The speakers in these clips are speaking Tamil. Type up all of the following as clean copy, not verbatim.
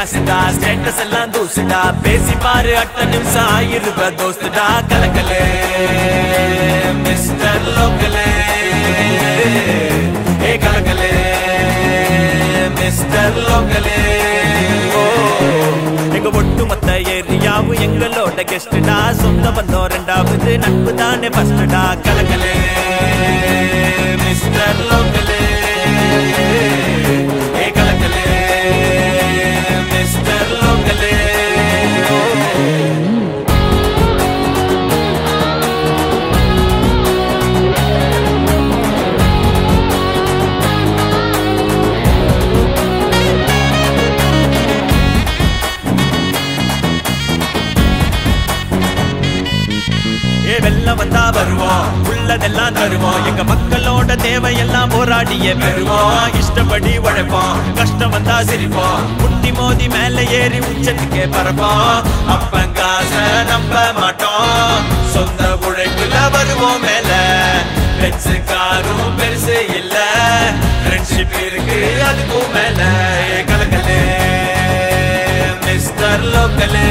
கிளாஸ்டா ஸ்டேட்டஸ் எல்லாம் தூசுடா பேசி பாரு அட்ட நிமிஷம் ஆயிருவ தோஸ்துடா கலக்கலே மிஸ்டர் லோக்கலே ஏ கலக்கலே மிஸ்டர் லோக்கலே எங்க ஒட்டுமொத்த ஏரியாவும் எங்களோட கெஸ்டா சொந்த பந்தம் ரெண்டாவது நட்பு தானே ஃபர்ஸ்டா கலக்கலே மிஸ்டர் லோக்கலே ஏ கலக்கலே மிஸ்டர் லோக்கலே வெல்ல வந்தா வருவோம் உள்ளதெல்லாம் தருவோம் எங்க மக்களோட தேவையெல்லாம் போராடியே பெறுவோம் இஷ்டப்படி உழைப்போம் கஷ்டம் வந்தா சிரிப்போம் முட்டி மோதி மேல ஏறி உச்சத்துக்கே பறப்போம் அப்பங்காச நம்ப மாட்டோம் சொந்த உழைப்புல வருவோம் மேல பெருசு காரும் பெருசு இல்ல ஃப்ரெண்ட்ஷிப் இருக்கு அதுக்கும் மேல கலக்கலே மிஸ்டர் லோக்கலே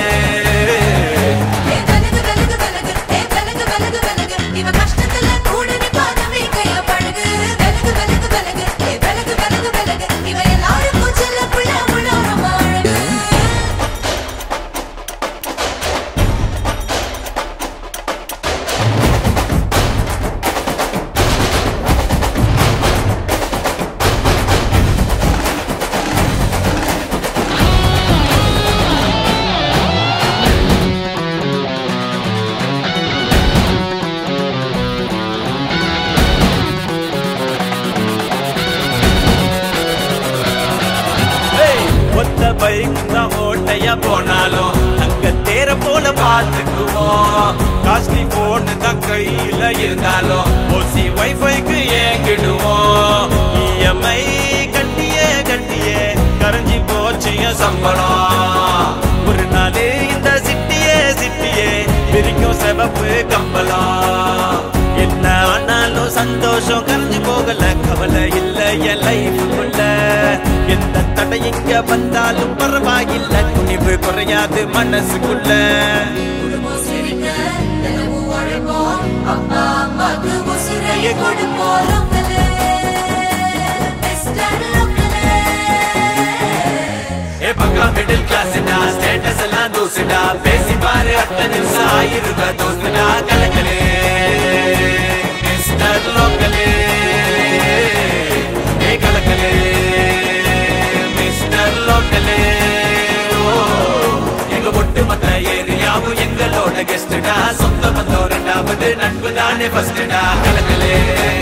ஓட்டையா போனாலும் அங்க தேர போல பாத்துக்குவோம் காஸ்ட்லி போன் தான் கையில இருந்தாலும் ஓசி வைஃபைக்கு ஏங்கிடுவோம் இஎம்ஐ கட்டியே கரைஞ்சி போச்சு சம்பளம் ஒரு நாள் இந்த சிட்டியே பிரிக்கும் சிவப்பு கம்பளம் என்ன ஆனாலும் சந்தோஷம் கரைஞ்சு போகல கவலை இல்ல என் லைஃபுக்குள்ள எந்த தடை இங்க வந்தாலும் பரவாயில்ல துணிவு குறையாது மனசுக்குள்ள மிடில் கிளாஸ்டா ஸ்டேட்டஸ் எல்லாம் தூசுடா பேசி பாரு அட்ட நிமிஷம் ஆயிருவ தோஸ்துடா கலக்கலே மிஸ்டர் லோக்கலே ஏ கலக்கலே மிஸ்டர் லோக்கலே எங்க ஒட்டுமொத்த ஏரியாவும் எங்களோட கெஸ்டா சொந்த பந்தம் ரெண்டாவது நட்பு தானே ஃபர்ஸ்டா கலக்கலே